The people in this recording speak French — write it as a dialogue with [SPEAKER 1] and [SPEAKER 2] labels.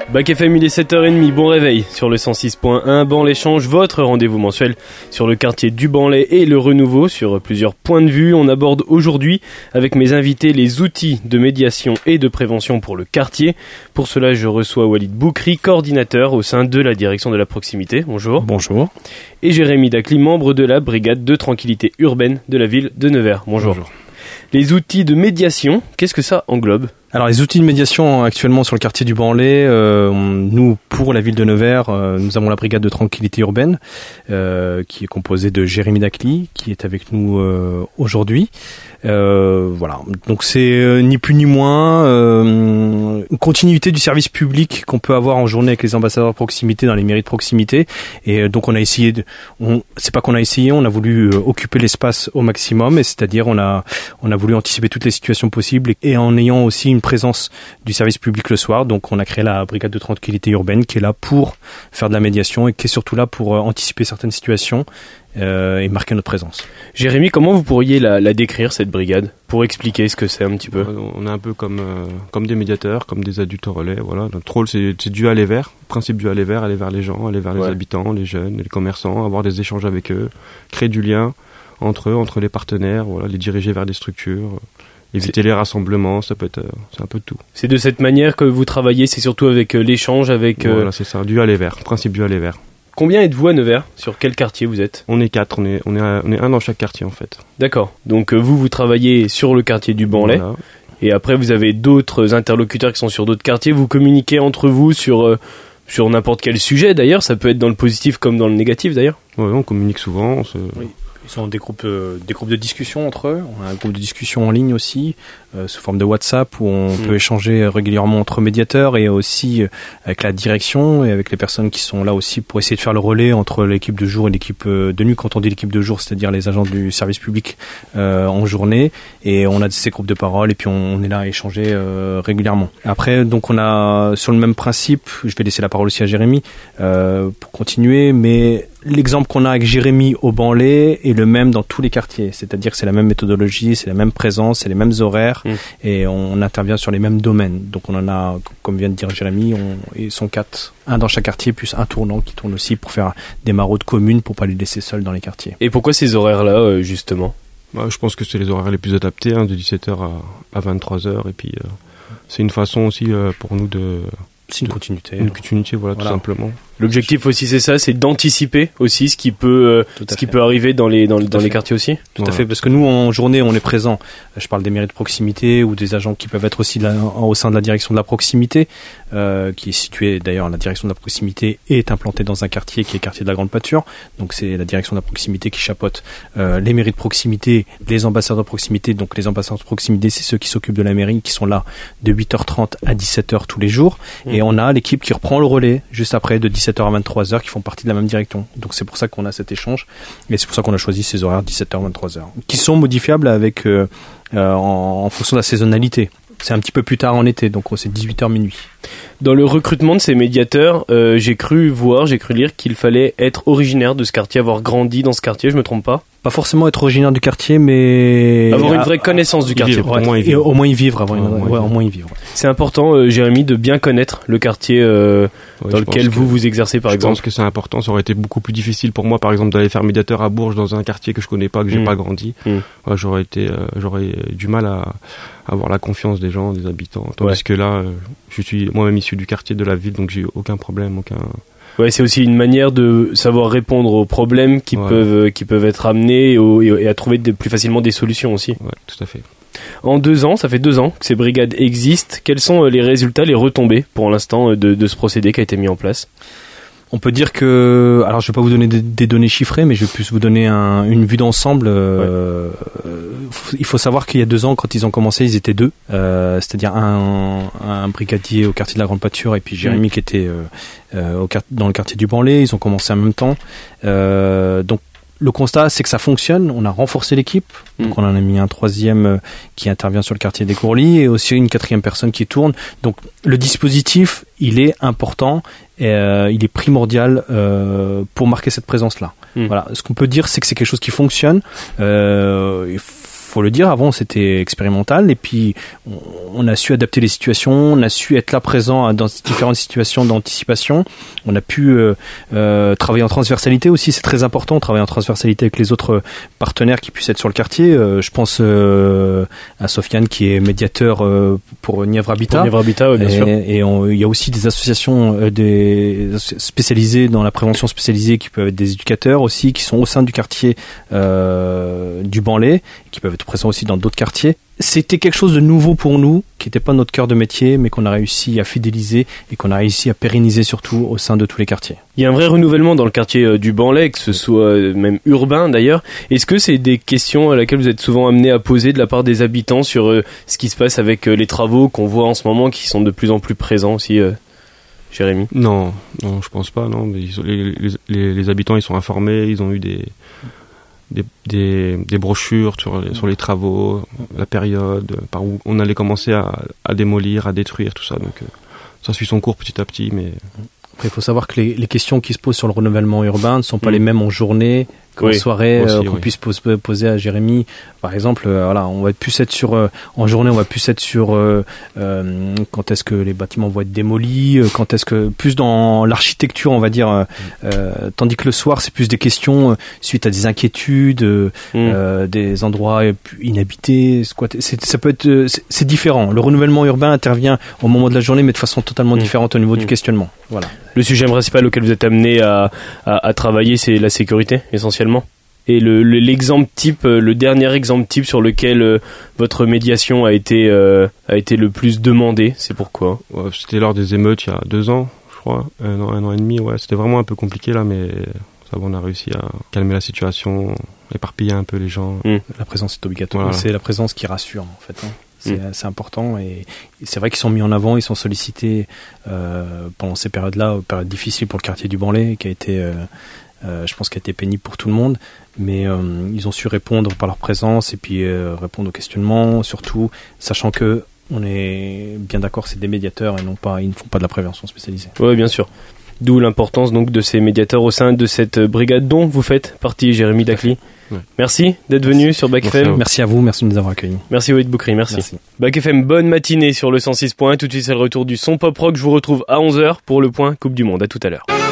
[SPEAKER 1] Bac FM, il est 7h30, bon réveil sur le 106.1, Banlé-Change, votre rendez-vous mensuel sur le quartier du Banlé et le renouveau sur plusieurs points de vue. On aborde aujourd'hui avec mes invités les outils de médiation et de prévention pour le quartier. Pour cela, je reçois Walid Boukri, coordinateur au sein de la direction de la proximité. Bonjour.
[SPEAKER 2] Bonjour.
[SPEAKER 1] Et Jérémy Dacli, membre de la brigade de tranquillité urbaine de la ville de Nevers. Bonjour.
[SPEAKER 2] Bonjour.
[SPEAKER 1] Les outils de médiation, qu'est-ce que ça englobe ?
[SPEAKER 2] Alors les outils de médiation actuellement sur le quartier du Banlé, nous pour la ville de Nevers, nous avons la brigade de tranquillité urbaine qui est composée de Jérémy Dacli qui est avec nous aujourd'hui. Voilà, donc c'est ni plus ni moins une continuité du service public qu'on peut avoir en journée avec les ambassadeurs de proximité dans les mairies de proximité. Et donc on a essayé c'est pas qu'on a essayé, on a voulu occuper l'espace au maximum, et c'est-à-dire on a voulu anticiper toutes les situations possibles et en ayant aussi une présence du service public le soir. Donc on a créé la brigade de tranquillité urbaine qui est là pour faire de la médiation et qui est surtout là pour anticiper certaines situations et marquer notre présence.
[SPEAKER 1] Jérémy, comment vous pourriez la décrire, cette brigade, pour expliquer ce que c'est un petit peu ?
[SPEAKER 3] On est un peu comme des médiateurs, comme des adultes relais. Voilà. Notre rôle, c'est du aller vers, principe du aller vers les gens, aller vers les habitants, les jeunes, les commerçants, avoir des échanges avec eux, créer du lien entre eux, entre les partenaires, voilà, les diriger vers des structures. Éviter les rassemblements, c'est un peu de tout.
[SPEAKER 1] C'est de cette manière que vous travaillez, c'est surtout avec l'échange, avec...
[SPEAKER 3] Voilà, c'est ça, du aller vers, principe du aller vers.
[SPEAKER 1] Combien êtes-vous à Nevers ? Sur quel quartier vous êtes ?
[SPEAKER 3] On est 4, on est un dans chaque quartier en fait.
[SPEAKER 1] D'accord, donc vous travaillez sur le quartier du Banlé, voilà. Et après vous avez d'autres interlocuteurs qui sont sur d'autres quartiers, vous communiquez entre vous sur n'importe quel sujet d'ailleurs, ça peut être dans le positif comme dans le négatif d'ailleurs ?
[SPEAKER 3] Ouais, on communique souvent,
[SPEAKER 2] Oui. Ils sont des groupes de discussion entre eux. On a un groupe de discussion en ligne aussi, sous forme de WhatsApp, où on peut échanger régulièrement entre médiateurs et aussi avec la direction et avec les personnes qui sont là aussi pour essayer de faire le relais entre l'équipe de jour et l'équipe de nuit. Quand on dit l'équipe de jour, c'est-à-dire les agents du service public en journée. Et on a ces groupes de parole et puis on est là à échanger régulièrement. Après, donc on a sur le même principe, je vais laisser la parole aussi à Jérémy pour continuer, mais l'exemple qu'on a avec Jérémy au Banlé est le même dans tous les quartiers, c'est-à-dire que c'est la même méthodologie, c'est la même présence, c'est les mêmes horaires et on intervient sur les mêmes domaines. Donc on en a, comme vient de dire Jérémy, ils sont 4, un dans chaque quartier plus un tournant qui tourne aussi pour faire des maraudes communes pour pas les laisser seuls dans les quartiers.
[SPEAKER 1] Et pourquoi ces horaires-là justement ?
[SPEAKER 3] Je pense que c'est les horaires les plus adaptés, de 17h à 23h, et puis c'est une façon aussi pour nous de...
[SPEAKER 1] C'est une continuité.
[SPEAKER 3] Une continuité, voilà, tout simplement.
[SPEAKER 1] L'objectif aussi, c'est ça, c'est d'anticiper aussi ce qui peut arriver dans les quartiers aussi.
[SPEAKER 2] Tout à fait, parce que nous, en journée, on est présent. Je parle des mairies de proximité ou des agents qui peuvent être aussi au sein de la direction de la proximité, qui est située, d'ailleurs, la direction de la proximité est implantée dans un quartier qui est le quartier de la Grande Pâture. Donc, c'est la direction de la proximité qui chapeaute les mairies de proximité, les ambassadeurs de proximité. Donc, les ambassadeurs de proximité, c'est ceux qui s'occupent de la mairie, qui sont là de 8h30 à 17h tous les jours. Et on a l'équipe qui reprend le relais juste après de 17h à 23h qui font partie de la même direction. Donc c'est pour ça qu'on a cet échange et c'est pour ça qu'on a choisi ces horaires 17h 23h qui sont modifiables avec en fonction de la saisonnalité. C'est un petit peu plus tard en été, donc c'est 18h minuit.
[SPEAKER 1] Dans le recrutement de ces médiateurs, j'ai cru lire qu'il fallait être originaire de ce quartier, avoir grandi dans ce quartier, je me trompe pas ?
[SPEAKER 2] Pas forcément être originaire du quartier, mais...
[SPEAKER 1] Avoir une vraie connaissance du quartier.
[SPEAKER 2] Au moins y vivre. Au moins y vivre.
[SPEAKER 1] C'est important, Jérémy, de bien connaître le quartier dans lequel vous exercez, par exemple.
[SPEAKER 3] Je pense que c'est important. Ça aurait été beaucoup plus difficile pour moi, par exemple, d'aller faire médiateur à Bourges dans un quartier que je connais pas, que j'ai pas grandi. J'aurais du mal à avoir la confiance des gens, des habitants. Tandis que là, je suis moi-même issu du quartier, de la ville, donc j'ai aucun problème,
[SPEAKER 1] Ouais, c'est aussi une manière de savoir répondre aux problèmes qui peuvent être amenés et à trouver plus facilement des solutions aussi.
[SPEAKER 3] Ouais, tout à fait.
[SPEAKER 1] En 2 ans, ça fait 2 ans que ces brigades existent. Quels sont les résultats, les retombées pour l'instant de ce procédé qui a été mis en place ?
[SPEAKER 2] On peut dire que, alors je vais pas vous donner des données chiffrées, mais je vais plus vous donner une vue d'ensemble. Il faut savoir qu'il y a 2 ans, quand ils ont commencé, ils étaient 2, c'est-à-dire un brigadier au quartier de la Grande Pâture et puis Jérémy qui était dans le quartier du Banlé. Ils ont commencé en même temps. Donc le constat, c'est que ça fonctionne. On a renforcé l'équipe. Donc on en a mis un 3e qui intervient sur le quartier des Courlis et aussi une 4e personne qui tourne. Donc le dispositif, il est important et il est primordial pour marquer cette présence-là. Voilà. Ce qu'on peut dire, c'est que c'est quelque chose qui fonctionne. Il faut le dire, avant c'était expérimental et puis on a su adapter les situations, on a su être là présent dans différentes situations d'anticipation, on a pu travailler en transversalité aussi, c'est très important, travailler en transversalité avec les autres partenaires qui puissent être sur le quartier. Je pense à Sofiane qui est médiateur pour Nièvre Habitat.
[SPEAKER 1] Pour Nièvre Habitat, oui, bien sûr.
[SPEAKER 2] Et il y a aussi des associations spécialisées dans la prévention spécialisée qui peuvent être des éducateurs aussi, qui sont au sein du quartier du Banlay, qui peuvent être présents aussi dans d'autres quartiers. C'était quelque chose de nouveau pour nous, qui n'était pas notre cœur de métier, mais qu'on a réussi à fidéliser et qu'on a réussi à pérenniser surtout au sein de tous les quartiers.
[SPEAKER 1] Il y a un vrai renouvellement dans le quartier du Banlay, que ce soit même urbain d'ailleurs. Est-ce que c'est des questions à laquelle vous êtes souvent amenés à poser de la part des habitants sur ce qui se passe avec les travaux qu'on voit en ce moment, qui sont de plus en plus présents aussi Jérémy?
[SPEAKER 3] Non, je pense pas. Non, mais les habitants, ils sont informés, ils ont eu des brochures sur les travaux, la période, par où on allait commencer à démolir, à détruire, tout ça. Donc ça suit son cours petit à petit. Mais
[SPEAKER 2] après, il faut savoir que les questions qui se posent sur le renouvellement urbain ne sont pas les mêmes en journée qu'en soirée, aussi, qu'on puisse poser à Jérémy. Par exemple, voilà, on va plus être sur en journée, on va plus être sur quand est-ce que les bâtiments vont être démolis, quand est-ce que plus dans l'architecture, on va dire, tandis que le soir, c'est plus des questions suite à des inquiétudes, des endroits inhabités, squattés. Ça peut être, c'est différent. Le renouvellement urbain intervient au moment de la journée, mais de façon totalement différente au niveau du questionnement. Voilà.
[SPEAKER 1] Le sujet principal auquel vous êtes amené à travailler, c'est la sécurité, essentiellement. Et l'exemple type, le dernier exemple type sur lequel votre médiation a été le plus demandée, c'est pourquoi?
[SPEAKER 3] C'était lors des émeutes il y a 2 ans, je crois, un an et demi. Ouais, c'était vraiment un peu compliqué là, mais ça va, on a réussi à calmer la situation, éparpiller un peu les gens.
[SPEAKER 2] La présence est obligatoire. Voilà. C'est la présence qui rassure en fait. C'est important et c'est vrai qu'ils sont mis en avant, ils sont sollicités pendant ces périodes-là, périodes difficiles pour le quartier du Banlay, qui a été, je pense, qui a été pénible pour tout le monde, mais ils ont su répondre par leur présence et puis répondre aux questionnements, surtout sachant que on est bien d'accord, c'est des médiateurs et non pas, ils ne font pas de la prévention spécialisée.
[SPEAKER 1] Oui, bien sûr. D'où l'importance donc de ces médiateurs au sein de cette brigade dont vous faites partie, Jérémy Dacli. Ouais. Merci d'être venu sur Bac FM.
[SPEAKER 2] Merci à vous, merci de nous avoir accueillis.
[SPEAKER 1] Merci Walid Boukri, merci. Bac FM, bonne matinée sur le 106.1. Tout de suite c'est le retour du son pop rock. Je vous retrouve à 11h pour le point Coupe du Monde. À tout à l'heure.